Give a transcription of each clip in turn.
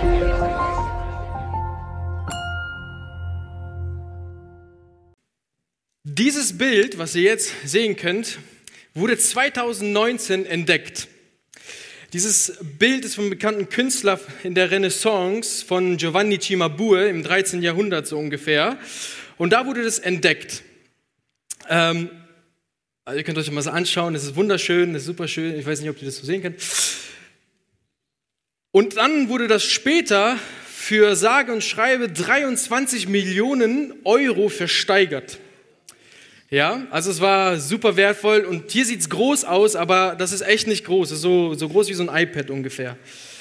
Dieses Bild, was ihr jetzt sehen könnt, wurde 2019 entdeckt. Dieses Bild ist vom bekannten Künstler in der Renaissance von Giovanni Cimabue im 13. Jahrhundert so ungefähr. Und da wurde das entdeckt. Also ihr könnt euch mal so anschauen, es ist wunderschön, es ist super schön. Ich weiß nicht, ob ihr das so sehen könnt. Und dann wurde das später für sage und schreibe 23 Millionen Euro versteigert. Ja, also es war super wertvoll und hier sieht es groß aus, aber das ist echt nicht groß. Es ist so groß wie so ein iPad ungefähr.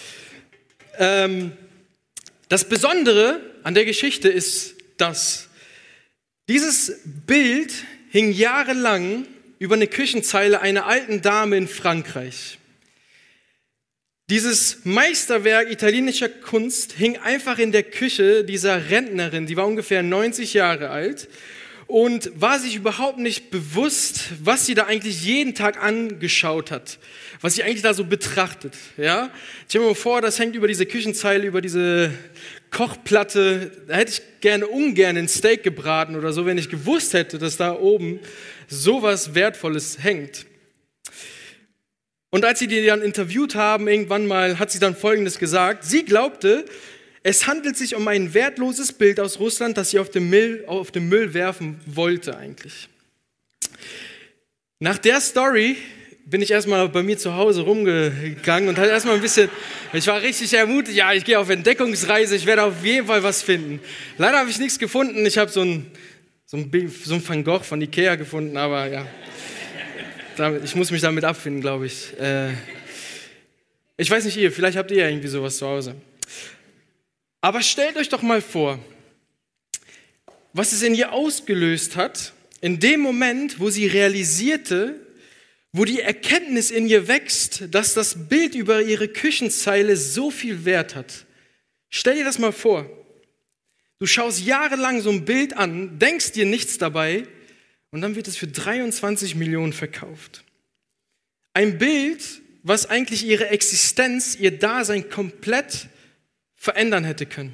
Das Besondere an der Geschichte ist, dass dieses Bild hing jahrelang über eine Küchenzeile einer alten Dame in Frankreich. Dieses Meisterwerk italienischer Kunst hing einfach in der Küche dieser Rentnerin, die war ungefähr 90 Jahre alt. Und war sich überhaupt nicht bewusst, was sie da eigentlich jeden Tag angeschaut hat, was sie eigentlich da so betrachtet. Ja? Stell dir mal vor, das hängt über diese Küchenzeile, über diese Kochplatte. Da hätte ich ungern ein Steak gebraten oder so, wenn ich gewusst hätte, dass da oben sowas Wertvolles hängt. Und als sie die dann interviewt haben, irgendwann mal, hat sie dann Folgendes gesagt. Sie glaubte, es handelt sich um ein wertloses Bild aus Russland, das sie auf den Müll werfen wollte eigentlich. Nach der Story bin ich erstmal bei mir zu Hause rumgegangen und hatte erstmal ein bisschen, ich war richtig ermutigt, ja, ich gehe auf Entdeckungsreise, ich werde auf jeden Fall was finden. Leider habe ich nichts gefunden, ich habe so ein Van Gogh von Ikea gefunden, aber ja, ich muss mich damit abfinden, glaube ich. Ich weiß nicht vielleicht habt ihr ja irgendwie sowas zu Hause. Aber stellt euch doch mal vor, was es in ihr ausgelöst hat, in dem Moment, wo sie realisierte, wo die Erkenntnis in ihr wächst, dass das Bild über ihre Küchenzeile so viel Wert hat. Stell dir das mal vor. Du schaust jahrelang so ein Bild an, denkst dir nichts dabei und dann wird es für 23 Millionen verkauft. Ein Bild, was eigentlich ihre Existenz, ihr Dasein komplett verändern hätte können.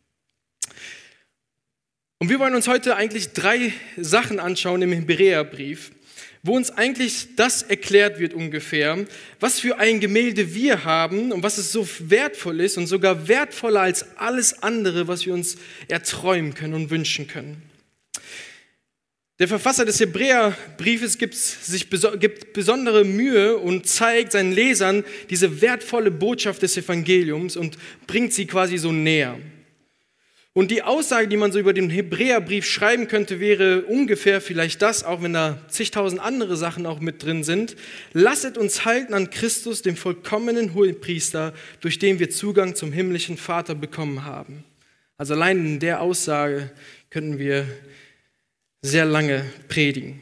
Und wir wollen uns heute eigentlich 3 Sachen anschauen im Hebräerbrief, wo uns eigentlich das erklärt wird ungefähr, was für ein Gemälde wir haben und was es so wertvoll ist und sogar wertvoller als alles andere, was wir uns erträumen können und wünschen können. Der Verfasser des Hebräerbriefes gibt besondere Mühe und zeigt seinen Lesern diese wertvolle Botschaft des Evangeliums und bringt sie quasi so näher. Und die Aussage, die man so über den Hebräerbrief schreiben könnte, wäre ungefähr vielleicht das, auch wenn da zigtausend andere Sachen auch mit drin sind. Lasset uns halten an Christus, dem vollkommenen Hohepriester, durch den wir Zugang zum himmlischen Vater bekommen haben. Also allein in der Aussage könnten wir sehr lange predigen.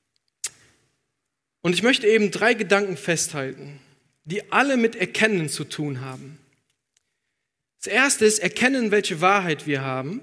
Und ich möchte eben 3 Gedanken festhalten, die alle mit Erkennen zu tun haben. Das erste ist erkennen, welche Wahrheit wir haben.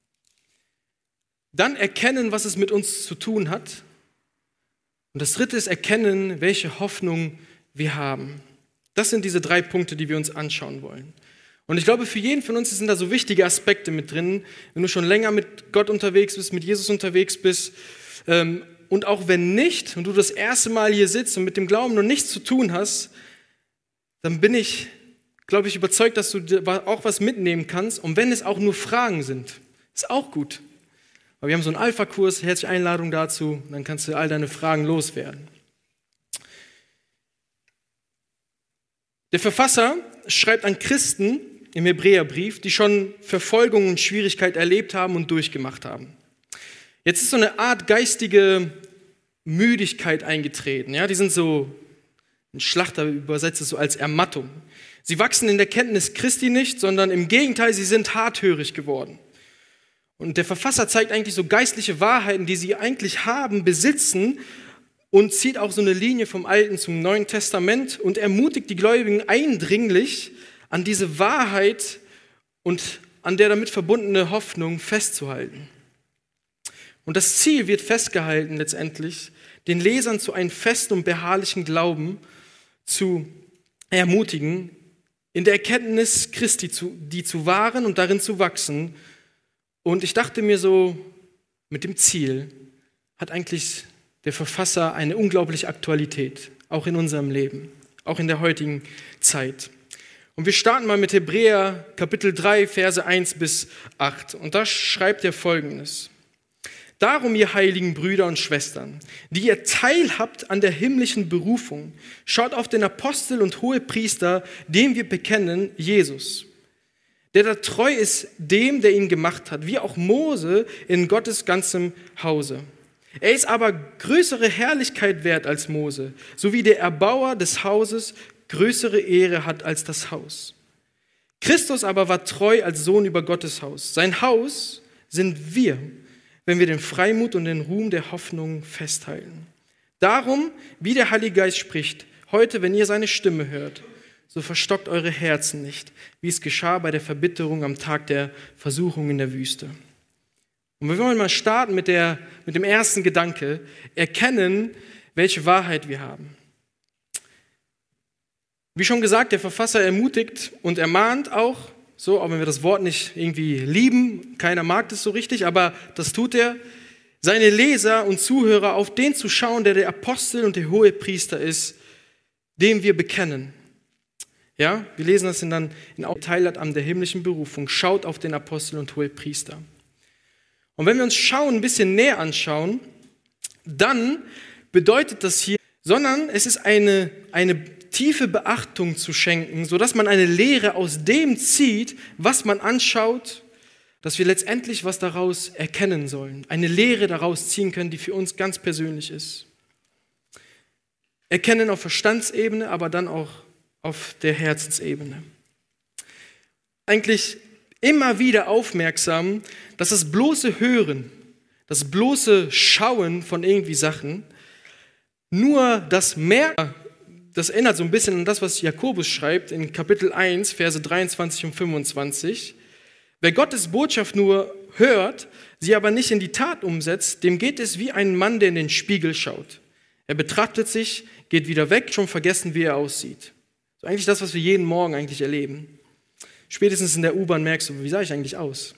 Dann erkennen, was es mit uns zu tun hat. Und das dritte ist erkennen, welche Hoffnung wir haben. Das sind diese 3 Punkte, die wir uns anschauen wollen. Und ich glaube, für jeden von uns sind da so wichtige Aspekte mit drin, wenn du schon länger mit Gott unterwegs bist, mit Jesus unterwegs bist. Und auch wenn nicht, und du das erste Mal hier sitzt und mit dem Glauben noch nichts zu tun hast, dann bin ich, glaube ich, überzeugt, dass du auch was mitnehmen kannst. Und wenn es auch nur Fragen sind, ist auch gut. Aber wir haben so einen Alpha-Kurs, herzliche Einladung dazu, dann kannst du all deine Fragen loswerden. Der Verfasser schreibt an Christen im Hebräerbrief, die schon Verfolgung und Schwierigkeit erlebt haben und durchgemacht haben. Jetzt ist so eine Art geistige Müdigkeit eingetreten. Ja? Die sind so, ein Schlachter übersetzt es so als Ermattung. Sie wachsen in der Kenntnis Christi nicht, sondern im Gegenteil, sie sind harthörig geworden. Und der Verfasser zeigt eigentlich so geistliche Wahrheiten, die sie eigentlich haben, besitzen und zieht auch so eine Linie vom Alten zum Neuen Testament und ermutigt die Gläubigen eindringlich, an diese Wahrheit und an der damit verbundene Hoffnung festzuhalten. Und das Ziel wird festgehalten letztendlich, den Lesern zu einem festen und beharrlichen Glauben zu ermutigen, in der Erkenntnis Christi, die zu wahren und darin zu wachsen. Und ich dachte mir so, mit dem Ziel hat eigentlich der Verfasser eine unglaubliche Aktualität, auch in unserem Leben, auch in der heutigen Zeit. Und wir starten mal mit Hebräer Kapitel 3, Verse 1 bis 8. Und da schreibt er Folgendes. Darum, ihr heiligen Brüder und Schwestern, die ihr teilhabt an der himmlischen Berufung, schaut auf den Apostel und Hohepriester, den wir bekennen, Jesus, der da treu ist dem, der ihn gemacht hat, wie auch Mose in Gottes ganzem Hause. Er ist aber größere Herrlichkeit wert als Mose, so wie der Erbauer des Hauses größere Ehre hat als das Haus. Christus aber war treu als Sohn über Gottes Haus. Sein Haus sind wir, wenn wir den Freimut und den Ruhm der Hoffnung festhalten. Darum, wie der Heilige Geist spricht, heute, wenn ihr seine Stimme hört, so verstockt eure Herzen nicht, wie es geschah bei der Verbitterung am Tag der Versuchung in der Wüste. Und wir wollen mal starten mit dem ersten Gedanke, erkennen, welche Wahrheit wir haben. Wie schon gesagt, der Verfasser ermutigt und ermahnt auch, so, auch wenn wir das Wort nicht irgendwie lieben, keiner mag das so richtig, aber das tut er, seine Leser und Zuhörer auf den zu schauen, der Apostel und der Hohepriester ist, den wir bekennen. Ja, wir lesen das dann in Teilhabt an der himmlischen Berufung, schaut auf den Apostel und Hohepriester. Und wenn wir uns ein bisschen näher anschauen, dann bedeutet das hier, sondern es ist eine tiefe Beachtung zu schenken, sodass man eine Lehre aus dem zieht, was man anschaut, dass wir letztendlich was daraus erkennen sollen. Eine Lehre daraus ziehen können, die für uns ganz persönlich ist. Erkennen auf Verstandsebene, aber dann auch auf der Herzensebene. Eigentlich immer wieder aufmerksam, dass das bloße Hören, das bloße Schauen von irgendwie Sachen, nur das Merken, das erinnert so ein bisschen an das, was Jakobus schreibt in Kapitel 1, Verse 23 und 25. Wer Gottes Botschaft nur hört, sie aber nicht in die Tat umsetzt, dem geht es wie ein Mann, der in den Spiegel schaut. Er betrachtet sich, geht wieder weg, schon vergessen, wie er aussieht. So eigentlich das, was wir jeden Morgen eigentlich erleben. Spätestens in der U-Bahn merkst du, wie sah ich eigentlich aus?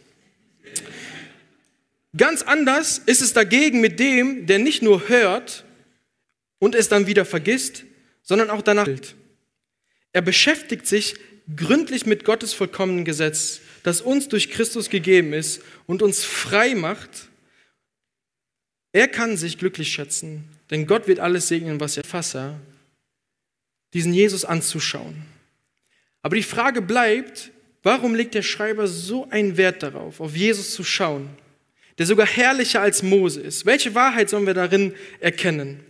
Ganz anders ist es dagegen mit dem, der nicht nur hört und es dann wieder vergisst, sondern auch danach gilt. Er beschäftigt sich gründlich mit Gottes vollkommenen Gesetz, das uns durch Christus gegeben ist und uns frei macht. Er kann sich glücklich schätzen, denn Gott wird alles segnen, was er Verfasser, diesen Jesus anzuschauen. Aber die Frage bleibt, warum legt der Schreiber so einen Wert darauf, auf Jesus zu schauen, der sogar herrlicher als Mose ist? Welche Wahrheit sollen wir darin erkennen?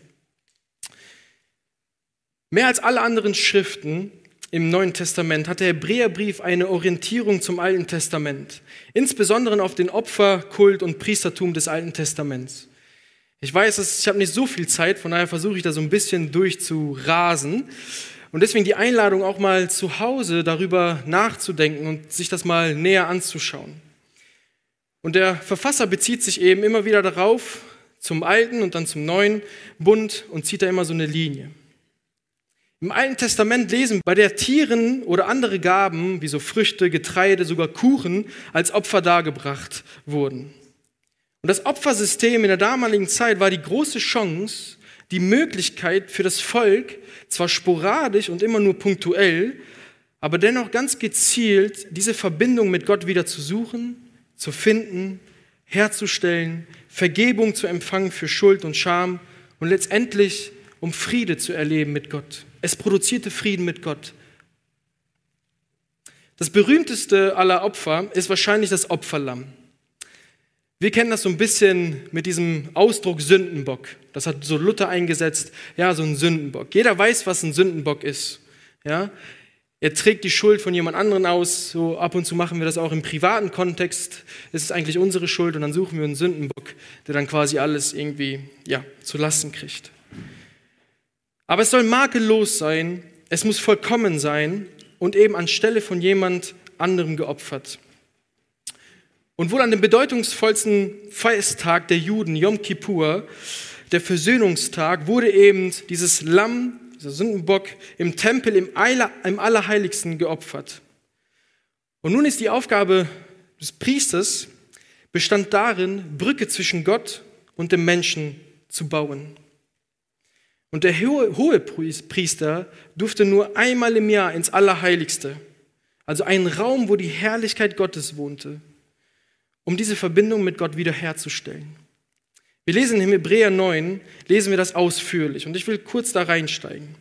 Mehr als alle anderen Schriften im Neuen Testament hat der Hebräerbrief eine Orientierung zum Alten Testament, insbesondere auf den Opferkult und Priestertum des Alten Testaments. Ich weiß, ich habe nicht so viel Zeit, von daher versuche ich da so ein bisschen durchzurasen. Und deswegen die Einladung, auch mal zu Hause darüber nachzudenken und sich das mal näher anzuschauen. Und der Verfasser bezieht sich eben immer wieder darauf, zum Alten und dann zum Neuen Bund und zieht da immer so eine Linie. Im Alten Testament lesen wir, bei der Tieren oder andere Gaben, wie so Früchte, Getreide, sogar Kuchen, als Opfer dargebracht wurden. Und das Opfersystem in der damaligen Zeit war die große Chance, die Möglichkeit für das Volk, zwar sporadisch und immer nur punktuell, aber dennoch ganz gezielt, diese Verbindung mit Gott wieder zu suchen, zu finden, herzustellen, Vergebung zu empfangen für Schuld und Scham und letztendlich um Friede zu erleben mit Gott. Es produzierte Frieden mit Gott. Das berühmteste aller Opfer ist wahrscheinlich das Opferlamm. Wir kennen das so ein bisschen mit diesem Ausdruck Sündenbock. Das hat so Luther eingesetzt, ja, so ein Sündenbock. Jeder weiß, was ein Sündenbock ist. Ja? Er trägt die Schuld von jemand anderem aus. So ab und zu machen wir das auch im privaten Kontext. Es ist eigentlich unsere Schuld und dann suchen wir einen Sündenbock, der dann quasi alles irgendwie zu Lasten kriegt. Aber es soll makellos sein, es muss vollkommen sein und eben anstelle von jemand anderem geopfert. Und wohl an dem bedeutungsvollsten Festtag der Juden, Yom Kippur, der Versöhnungstag, wurde eben dieses Lamm dieser Sündenbock, im Tempel im Allerheiligsten geopfert. Und nun ist die Aufgabe des Priesters, bestand darin, Brücke zwischen Gott und dem Menschen zu bauen. Und der Hohepriester durfte nur einmal im Jahr ins Allerheiligste, also einen Raum, wo die Herrlichkeit Gottes wohnte, um diese Verbindung mit Gott wiederherzustellen. Wir lesen in Hebräer 9, lesen wir das ausführlich und ich will kurz da reinsteigen.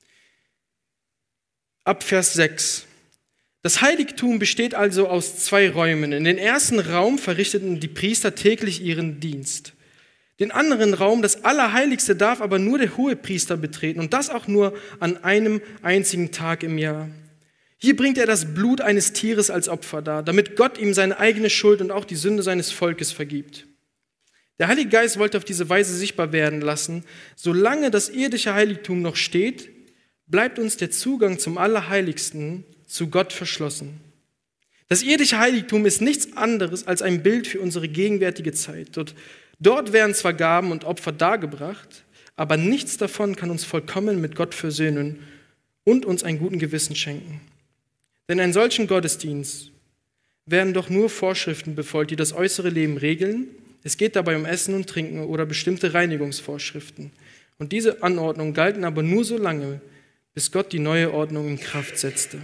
Ab Vers 6. Das Heiligtum besteht also aus 2 Räumen. In den ersten Raum verrichteten die Priester täglich ihren Dienst. Den anderen Raum, das Allerheiligste, darf aber nur der Hohepriester betreten und das auch nur an einem einzigen Tag im Jahr. Hier bringt er das Blut eines Tieres als Opfer dar, damit Gott ihm seine eigene Schuld und auch die Sünde seines Volkes vergibt. Der Heilige Geist wollte auf diese Weise sichtbar werden lassen, solange das irdische Heiligtum noch steht, bleibt uns der Zugang zum Allerheiligsten zu Gott verschlossen. Das irdische Heiligtum ist nichts anderes als ein Bild für unsere gegenwärtige Zeit. Dort werden zwar Gaben und Opfer dargebracht, aber nichts davon kann uns vollkommen mit Gott versöhnen und uns einen guten Gewissen schenken. Denn in einem solchen Gottesdienst werden doch nur Vorschriften befolgt, die das äußere Leben regeln. Es geht dabei um Essen und Trinken oder bestimmte Reinigungsvorschriften. Und diese Anordnungen galten aber nur so lange, bis Gott die neue Ordnung in Kraft setzte.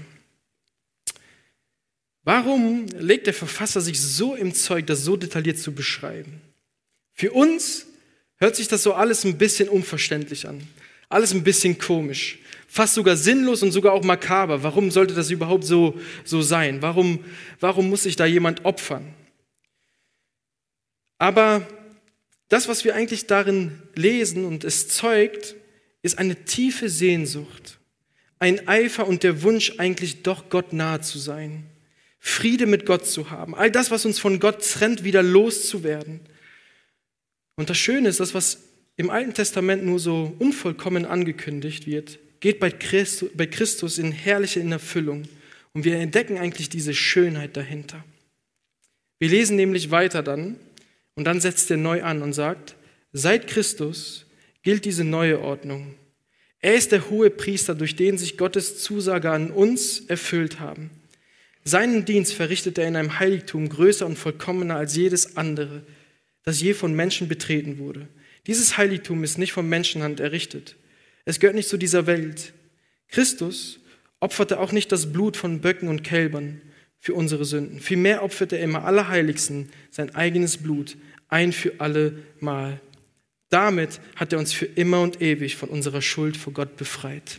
Warum legt der Verfasser sich so im Zeug, das so detailliert zu beschreiben? Für uns hört sich das so alles ein bisschen unverständlich an, alles ein bisschen komisch, fast sogar sinnlos und sogar auch makaber. Warum sollte das überhaupt so sein? Warum muss sich da jemand opfern? Aber das, was wir eigentlich darin lesen und es zeugt, ist eine tiefe Sehnsucht, ein Eifer und der Wunsch, eigentlich doch Gott nahe zu sein, Friede mit Gott zu haben, all das, was uns von Gott trennt, wieder loszuwerden. Und das Schöne ist, das, was im Alten Testament nur so unvollkommen angekündigt wird, geht bei Christus in herrliche Erfüllung. Und wir entdecken eigentlich diese Schönheit dahinter. Wir lesen nämlich weiter dann, und dann setzt er neu an und sagt, seit Christus gilt diese neue Ordnung. Er ist der Hohepriester, durch den sich Gottes Zusage an uns erfüllt haben. Seinen Dienst verrichtet er in einem Heiligtum größer und vollkommener als jedes andere, das je von Menschen betreten wurde. Dieses Heiligtum ist nicht von Menschenhand errichtet. Es gehört nicht zu dieser Welt. Christus opferte auch nicht das Blut von Böcken und Kälbern für unsere Sünden. Vielmehr opferte er im Allerheiligsten sein eigenes Blut, ein für alle Mal. Damit hat er uns für immer und ewig von unserer Schuld vor Gott befreit.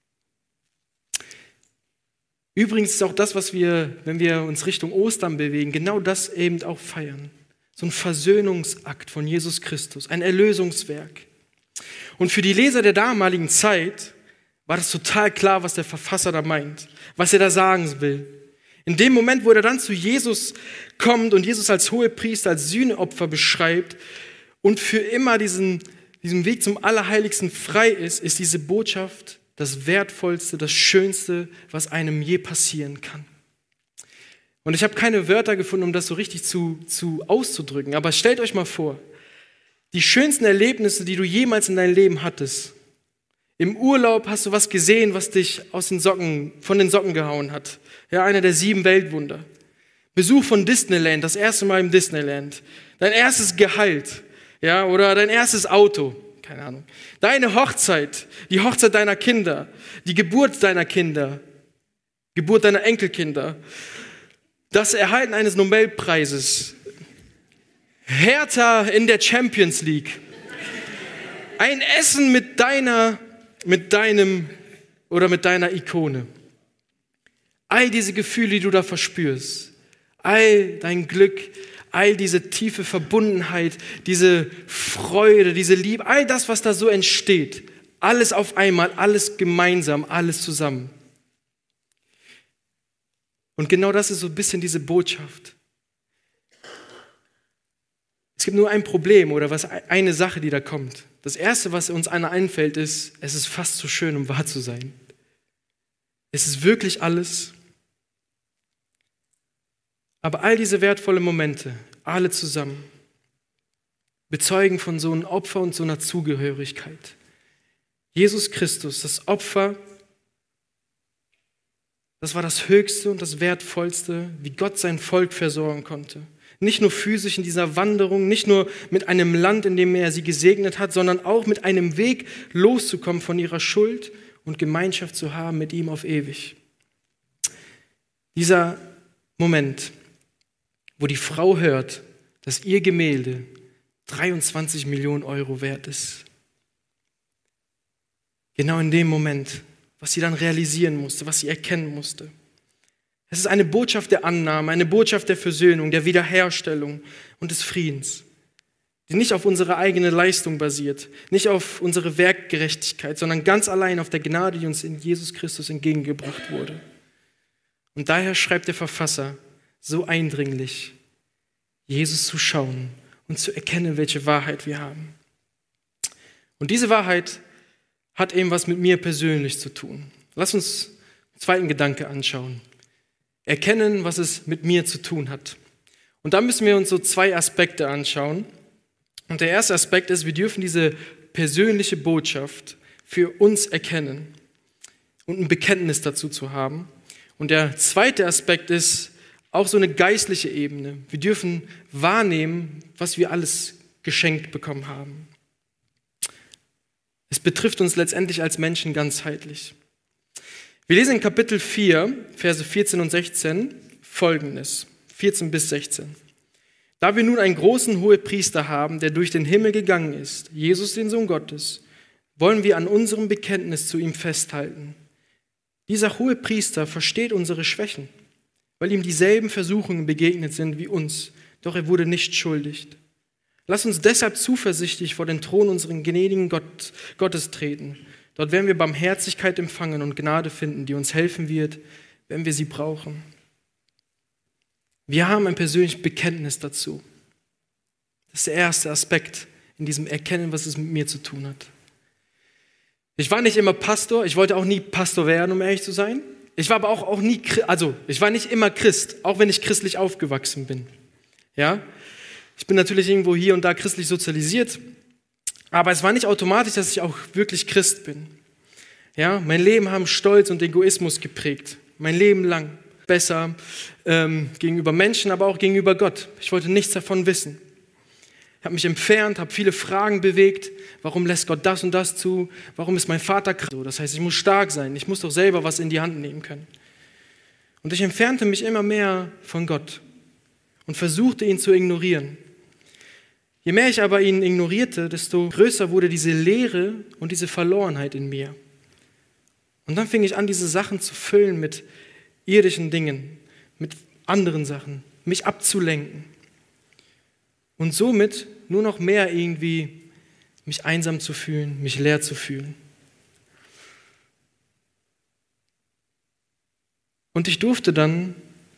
Übrigens ist auch das, was wir, wenn wir uns Richtung Ostern bewegen, genau das eben auch feiern. So ein Versöhnungsakt von Jesus Christus, ein Erlösungswerk. Und für die Leser der damaligen Zeit war das total klar, was der Verfasser da meint, was er da sagen will. In dem Moment, wo er dann zu Jesus kommt und Jesus als Hohepriester, als Sühneopfer beschreibt und für immer diesen Weg zum Allerheiligsten frei ist, ist diese Botschaft das Wertvollste, das Schönste, was einem je passieren kann. Und ich habe keine Wörter gefunden, um das so richtig auszudrücken, aber stellt euch mal vor, die schönsten Erlebnisse, die du jemals in deinem Leben hattest. Im Urlaub hast du was gesehen, was dich von den Socken gehauen hat. Ja, einer der 7 Weltwunder. Besuch von Disneyland, das erste Mal im Disneyland. Dein erstes Gehalt, ja, oder dein erstes Auto, keine Ahnung. Deine Hochzeit, die Hochzeit deiner Kinder, die Geburt deiner Kinder, Geburt deiner Enkelkinder, das Erhalten eines Nobelpreises, Hertha in der Champions League, ein Essen mit deiner Ikone. All diese Gefühle, die du da verspürst, all dein Glück, all diese tiefe Verbundenheit, diese Freude, diese Liebe, all das, was da so entsteht, alles auf einmal, alles gemeinsam, alles zusammen. Und genau das ist so ein bisschen diese Botschaft. Es gibt nur ein Problem oder eine Sache, die da kommt. Das Erste, was uns einer einfällt, ist, es ist fast zu schön, um wahr zu sein. Es ist wirklich alles. Aber all diese wertvollen Momente, alle zusammen, bezeugen von so einem Opfer und so einer Zugehörigkeit. Jesus Christus, das Opfer, das war das Höchste und das Wertvollste, wie Gott sein Volk versorgen konnte. Nicht nur physisch in dieser Wanderung, nicht nur mit einem Land, in dem er sie gesegnet hat, sondern auch mit einem Weg loszukommen von ihrer Schuld und Gemeinschaft zu haben mit ihm auf ewig. Dieser Moment, wo die Frau hört, dass ihr Gemälde 23 Millionen Euro wert ist. Genau in dem Moment, was sie dann realisieren musste, was sie erkennen musste. Es ist eine Botschaft der Annahme, eine Botschaft der Versöhnung, der Wiederherstellung und des Friedens, die nicht auf unsere eigene Leistung basiert, nicht auf unsere Werkgerechtigkeit, sondern ganz allein auf der Gnade, die uns in Jesus Christus entgegengebracht wurde. Und daher schreibt der Verfasser so eindringlich, Jesus zu schauen und zu erkennen, welche Wahrheit wir haben. Und diese Wahrheit hat eben was mit mir persönlich zu tun. Lass uns den zweiten Gedanke anschauen. Erkennen, was es mit mir zu tun hat. Und da müssen wir uns so zwei Aspekte anschauen. Und der erste Aspekt ist, wir dürfen diese persönliche Botschaft für uns erkennen und ein Bekenntnis dazu zu haben. Und der zweite Aspekt ist auch so eine geistliche Ebene. Wir dürfen wahrnehmen, was wir alles geschenkt bekommen haben. Es betrifft uns letztendlich als Menschen ganzheitlich. Wir lesen in Kapitel 4, Verse 14 und 16 Folgendes, 14 bis 16. Da wir nun einen großen Hohepriester haben, der durch den Himmel gegangen ist, Jesus, den Sohn Gottes, wollen wir an unserem Bekenntnis zu ihm festhalten. Dieser Hohepriester versteht unsere Schwächen, weil ihm dieselben Versuchungen begegnet sind wie uns, doch er wurde nicht schuldig. Lass uns deshalb zuversichtlich vor den Thron unseren gnädigen Gottes treten. Dort werden wir Barmherzigkeit empfangen und Gnade finden, die uns helfen wird, wenn wir sie brauchen. Wir haben ein persönliches Bekenntnis dazu. Das ist der erste Aspekt in diesem Erkennen, was es mit mir zu tun hat. Ich war nicht immer Pastor, ich wollte auch nie Pastor werden, um ehrlich zu sein. Ich war aber auch nie, ich war nicht immer Christ, auch wenn ich christlich aufgewachsen bin. Ja? Ich bin natürlich irgendwo hier und da christlich sozialisiert, aber es war nicht automatisch, dass ich auch wirklich Christ bin. Ja? Mein Leben haben Stolz und Egoismus geprägt, mein Leben lang. Besser gegenüber Menschen, aber auch gegenüber Gott. Ich wollte nichts davon wissen. Ich habe mich entfernt, habe viele Fragen bewegt. Warum lässt Gott das und das zu? Warum ist mein Vater krank? Das heißt, ich muss stark sein. Ich muss doch selber was in die Hand nehmen können. Und ich entfernte mich immer mehr von Gott und versuchte, ihn zu ignorieren. Je mehr ich aber ihn ignorierte, desto größer wurde diese Leere und diese Verlorenheit in mir. Und dann fing ich an, diese Sachen zu füllen mit irdischen Dingen, mit anderen Sachen, mich abzulenken. Und somit nur noch mehr irgendwie mich einsam zu fühlen, mich leer zu fühlen. Und ich durfte dann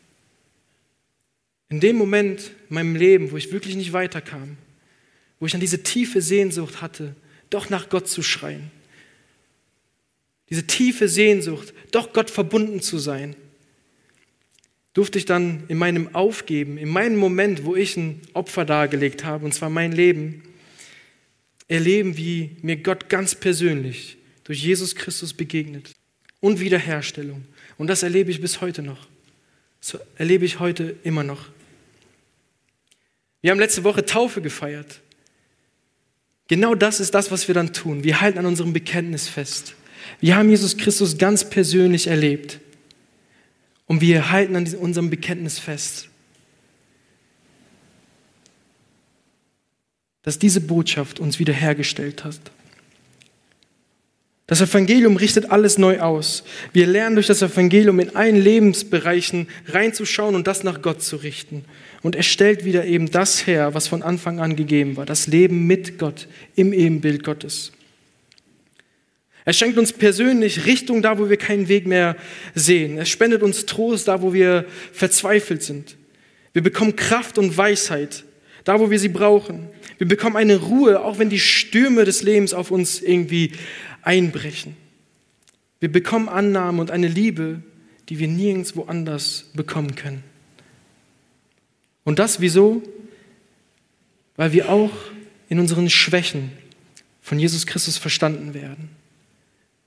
in dem Moment in meinem Leben, wo ich wirklich nicht weiterkam, wo ich dann diese tiefe Sehnsucht hatte, doch nach Gott zu schreien. Diese tiefe Sehnsucht, doch Gott verbunden zu sein, durfte ich dann in meinem Aufgeben, in meinem Moment, wo ich ein Opfer dargelegt habe, und zwar mein Leben, erleben, wie mir Gott ganz persönlich durch Jesus Christus begegnet und Wiederherstellung. Und das erlebe ich bis heute noch. Das erlebe ich heute immer noch. Wir haben letzte Woche Taufe gefeiert. Genau das ist das, was wir dann tun. Wir halten an unserem Bekenntnis fest. Wir haben Jesus Christus ganz persönlich erlebt. Und wir halten an unserem Bekenntnis fest, dass diese Botschaft uns wiederhergestellt hat. Das Evangelium richtet alles neu aus. Wir lernen durch das Evangelium in allen Lebensbereichen reinzuschauen und das nach Gott zu richten. Und er stellt wieder eben das her, was von Anfang an gegeben war, das Leben mit Gott, im Ebenbild Gottes. Er schenkt uns persönlich Richtung da, wo wir keinen Weg mehr sehen. Er spendet uns Trost da, wo wir verzweifelt sind. Wir bekommen Kraft und Weisheit da, wo wir sie brauchen. Wir bekommen eine Ruhe, auch wenn die Stürme des Lebens auf uns irgendwie einbrechen. Wir bekommen Annahme und eine Liebe, die wir nirgendwo anders bekommen können. Und das wieso? Weil wir auch in unseren Schwächen von Jesus Christus verstanden werden.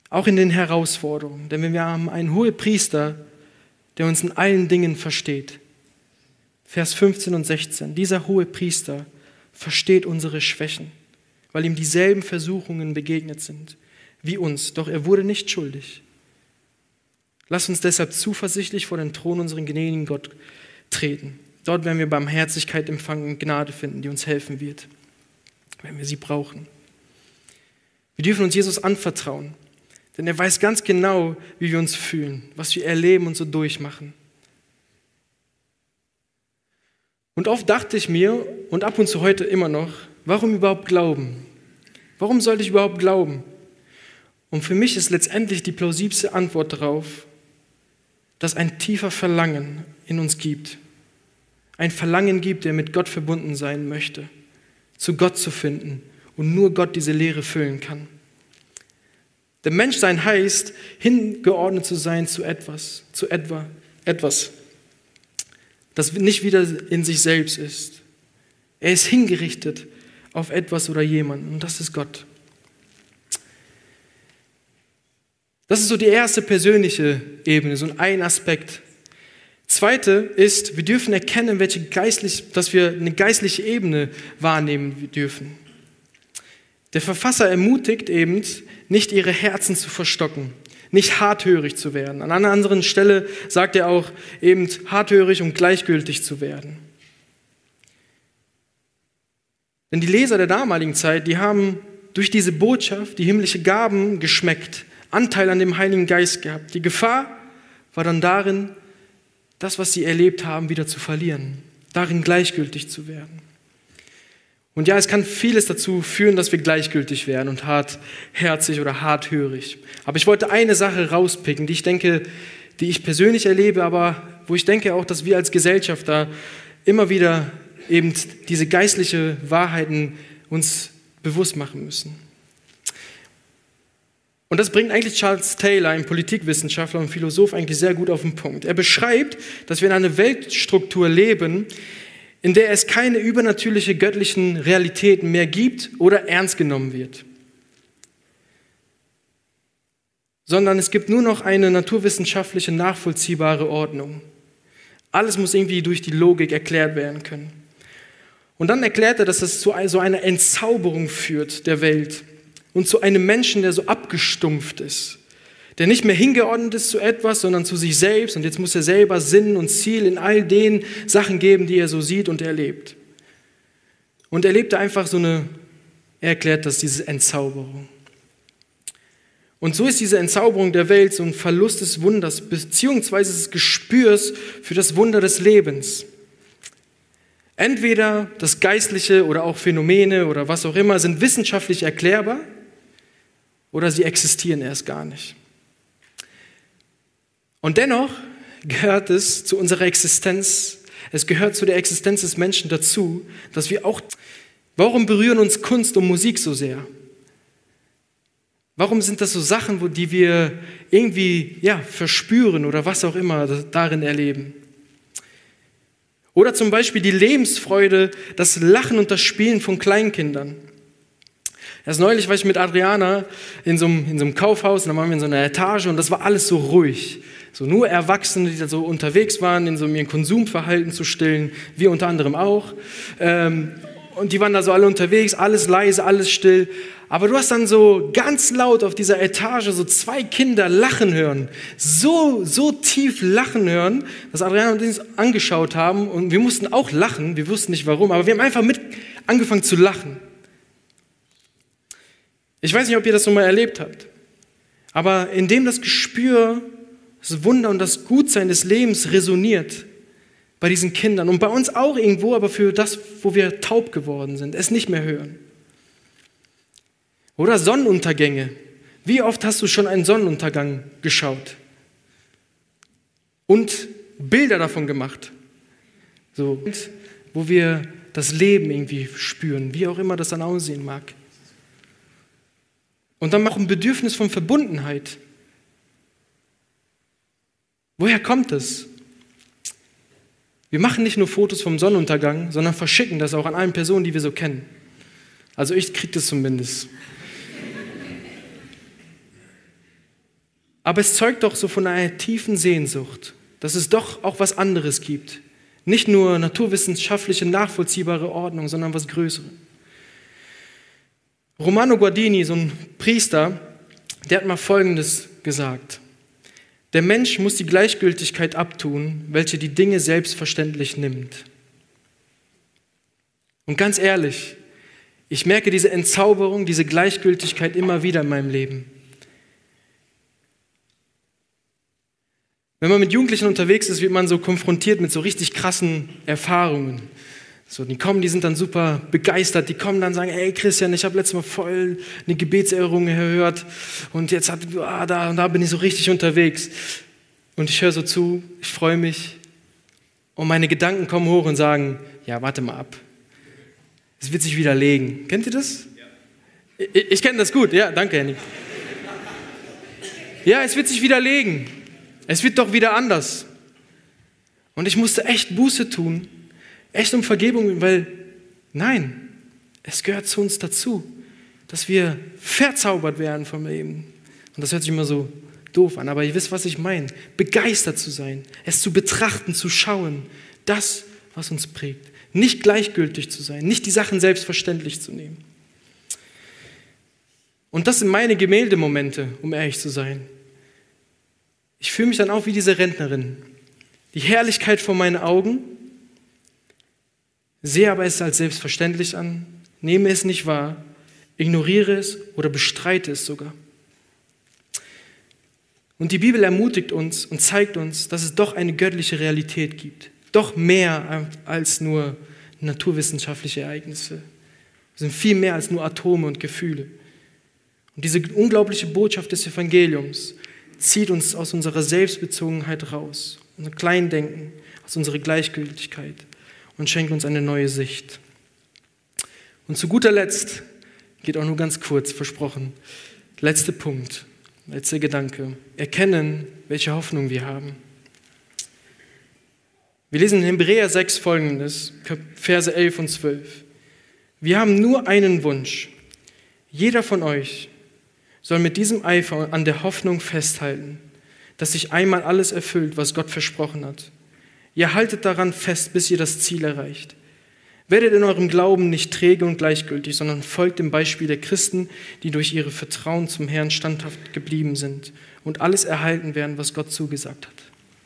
Auch in den Herausforderungen. Denn wir haben einen Hohepriester, der uns in allen Dingen versteht. Vers 15 und 16. Dieser Hohepriester versteht unsere Schwächen, weil ihm dieselben Versuchungen begegnet sind wie uns. Doch er wurde nicht schuldig. Lass uns deshalb zuversichtlich vor den Thron unseren gnädigen Gott treten. Dort werden wir Barmherzigkeit empfangen und Gnade finden, die uns helfen wird, wenn wir sie brauchen. Wir dürfen uns Jesus anvertrauen, denn er weiß ganz genau, wie wir uns fühlen, was wir erleben und so durchmachen. Und oft dachte ich mir, und ab und zu heute immer noch, warum überhaupt glauben? Warum sollte ich überhaupt glauben? Und für mich ist letztendlich die plausibelste Antwort darauf, dass ein tiefer Verlangen in uns gibt. Ein Verlangen gibt, der mit Gott verbunden sein möchte, zu Gott zu finden und nur Gott diese Leere füllen kann. Der Menschsein heißt, hingeordnet zu sein zu etwas, das nicht wieder in sich selbst ist. Er ist hingerichtet auf etwas oder jemanden und das ist Gott. Das ist so die erste persönliche Ebene, so ein Aspekt. Zweite ist, wir dürfen erkennen, dass wir eine geistliche Ebene wahrnehmen dürfen. Der Verfasser ermutigt eben, nicht ihre Herzen zu verstocken, nicht harthörig zu werden. An einer anderen Stelle sagt er auch eben harthörig und gleichgültig zu werden. Denn die Leser der damaligen Zeit, die haben durch diese Botschaft die himmlische Gaben geschmeckt, Anteil an dem Heiligen Geist gehabt. Die Gefahr war dann darin, das, was sie erlebt haben, wieder zu verlieren, darin gleichgültig zu werden. Und ja, es kann vieles dazu führen, dass wir gleichgültig werden und hartherzig oder harthörig. Aber ich wollte eine Sache rauspicken, die ich persönlich erlebe, aber wo ich denke auch, dass wir als Gesellschaft da immer wieder eben diese geistliche Wahrheiten uns bewusst machen müssen. Und das bringt eigentlich Charles Taylor, ein Politikwissenschaftler und Philosoph, eigentlich sehr gut auf den Punkt. Er beschreibt, dass wir in einer Weltstruktur leben, in der es keine übernatürliche göttlichen Realitäten mehr gibt oder ernst genommen wird. Sondern es gibt nur noch eine naturwissenschaftliche, nachvollziehbare Ordnung. Alles muss irgendwie durch die Logik erklärt werden können. Und dann erklärt er, dass es zu so einer Entzauberung führt der Welt und zu einem Menschen, der so abgestumpft ist, der nicht mehr hingeordnet ist zu etwas, sondern zu sich selbst. Und jetzt muss er selber Sinn und Ziel in all den Sachen geben, die er so sieht und erlebt. Und er lebt einfach er erklärt das, diese Entzauberung. Und so ist diese Entzauberung der Welt so ein Verlust des Wunders, beziehungsweise des Gespürs für das Wunder des Lebens. Entweder das Geistliche oder auch Phänomene oder was auch immer sind wissenschaftlich erklärbar oder sie existieren erst gar nicht. Und dennoch gehört es zu unserer Existenz, es gehört zu der Existenz des Menschen dazu, dass wir auch, warum berühren uns Kunst und Musik so sehr? Warum sind das so Sachen, die wir irgendwie verspüren oder was auch immer darin erleben? Oder zum Beispiel die Lebensfreude, das Lachen und das Spielen von Kleinkindern. Erst neulich war ich mit Adriana in so einem Kaufhaus, und dann waren wir in so einer Etage und das war alles so ruhig. So nur Erwachsene, die da so unterwegs waren, in so ihrem Konsumverhalten zu stillen, wir unter anderem auch. Und die waren da so alle unterwegs, alles leise, alles still. Aber du hast dann so ganz laut auf dieser Etage so 2 Kinder lachen hören. So tief lachen hören, dass Adriana und uns angeschaut haben. Und wir mussten auch lachen, wir wussten nicht warum, aber wir haben einfach angefangen zu lachen. Ich weiß nicht, ob ihr das so mal erlebt habt. Aber indem das Gespür, das Wunder und das Gutsein des Lebens resoniert bei diesen Kindern und bei uns auch irgendwo, aber für das, wo wir taub geworden sind, es nicht mehr hören. Oder Sonnenuntergänge. Wie oft hast du schon einen Sonnenuntergang geschaut? Und Bilder davon gemacht. So, wo wir das Leben irgendwie spüren, wie auch immer das dann aussehen mag. Und dann auch ein Bedürfnis von Verbundenheit. Woher kommt es? Wir machen nicht nur Fotos vom Sonnenuntergang, sondern verschicken das auch an eine Person, die wir so kennen. Also ich kriege das zumindest. Aber es zeugt doch so von einer tiefen Sehnsucht, dass es doch auch was anderes gibt. Nicht nur naturwissenschaftliche, nachvollziehbare Ordnung, sondern was Größeres. Romano Guardini, so ein Priester, der hat mal Folgendes gesagt. Der Mensch muss die Gleichgültigkeit abtun, welche die Dinge selbstverständlich nimmt. Und ganz ehrlich, ich merke diese Entzauberung, diese Gleichgültigkeit immer wieder in meinem Leben. Wenn man mit Jugendlichen unterwegs ist, wird man so konfrontiert mit so richtig krassen Erfahrungen. So, die kommen, die sind dann super begeistert, die kommen dann und sagen, ey Christian, ich habe letztes Mal voll eine Gebetserhörung gehört und jetzt da und da bin ich so richtig unterwegs. Und ich höre so zu, ich freue mich und meine Gedanken kommen hoch und sagen, ja, warte mal ab, es wird sich widerlegen. Kennt ihr das? Ja. Ich kenne das gut, ja, danke Henning. Ja, es wird sich widerlegen. Es wird doch wieder anders. Und ich musste echt Buße tun, echt um Vergebung, weil nein, es gehört zu uns dazu, dass wir verzaubert werden vom Leben. Und das hört sich immer so doof an, aber ihr wisst, was ich meine. Begeistert zu sein, es zu betrachten, zu schauen, das, was uns prägt. Nicht gleichgültig zu sein, nicht die Sachen selbstverständlich zu nehmen. Und das sind meine Gemäldemomente, um ehrlich zu sein. Ich fühle mich dann auch wie diese Rentnerin. Die Herrlichkeit vor meinen Augen, sehe aber es als selbstverständlich an, nehme es nicht wahr, ignoriere es oder bestreite es sogar. Und die Bibel ermutigt uns und zeigt uns, dass es doch eine göttliche Realität gibt. Doch mehr als nur naturwissenschaftliche Ereignisse. Es sind viel mehr als nur Atome und Gefühle. Und diese unglaubliche Botschaft des Evangeliums zieht uns aus unserer Selbstbezogenheit raus, unser Kleindenken, aus unserer Gleichgültigkeit und schenkt uns eine neue Sicht. Und zu guter Letzt, geht auch nur ganz kurz, versprochen, letzter Punkt, letzter Gedanke, erkennen, welche Hoffnung wir haben. Wir lesen in Hebräer 6 Folgendes, Verse 11 und 12. Wir haben nur einen Wunsch. Jeder von euch soll mit diesem Eifer an der Hoffnung festhalten, dass sich einmal alles erfüllt, was Gott versprochen hat. Ihr haltet daran fest, bis ihr das Ziel erreicht. Werdet in eurem Glauben nicht träge und gleichgültig, sondern folgt dem Beispiel der Christen, die durch ihr Vertrauen zum Herrn standhaft geblieben sind und alles erhalten werden, was Gott zugesagt hat.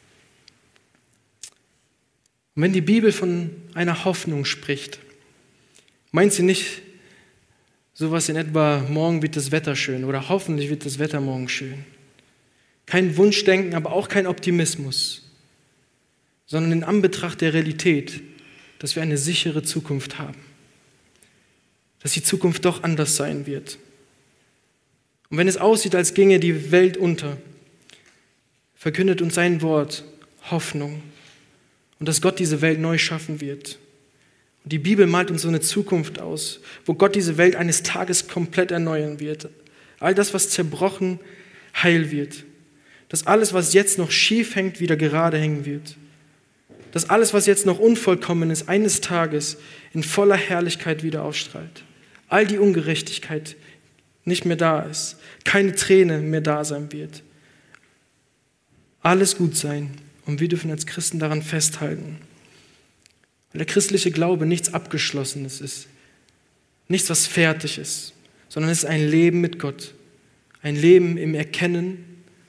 Und wenn die Bibel von einer Hoffnung spricht, meint sie nicht sowas in etwa, morgen wird das Wetter schön oder hoffentlich wird das Wetter morgen schön. Kein Wunschdenken, aber auch kein Optimismus, sondern in Anbetracht der Realität, dass wir eine sichere Zukunft haben. Dass die Zukunft doch anders sein wird. Und wenn es aussieht, als ginge die Welt unter, verkündet uns sein Wort Hoffnung und dass Gott diese Welt neu schaffen wird. Und die Bibel malt uns so eine Zukunft aus, wo Gott diese Welt eines Tages komplett erneuern wird. All das, was zerbrochen, heil wird. Dass alles, was jetzt noch schief hängt, wieder gerade hängen wird. Dass alles, was jetzt noch unvollkommen ist, eines Tages in voller Herrlichkeit wieder ausstrahlt. All die Ungerechtigkeit nicht mehr da ist. Keine Träne mehr da sein wird. Alles gut sein. Und wir dürfen als Christen daran festhalten. Weil der christliche Glaube nichts Abgeschlossenes ist, nichts, was fertig ist, sondern es ist ein Leben mit Gott, ein Leben im Erkennen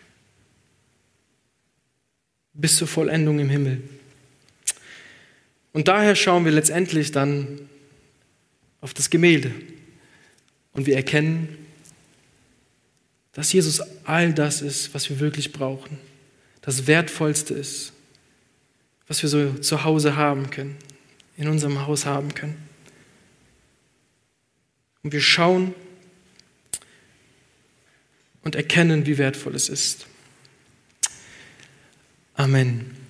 bis zur Vollendung im Himmel. Und daher schauen wir letztendlich dann auf das Gemälde und wir erkennen, dass Jesus all das ist, was wir wirklich brauchen, das Wertvollste ist, was wir so zu Hause haben können, in unserem Haus haben können. Und wir schauen und erkennen, wie wertvoll es ist. Amen.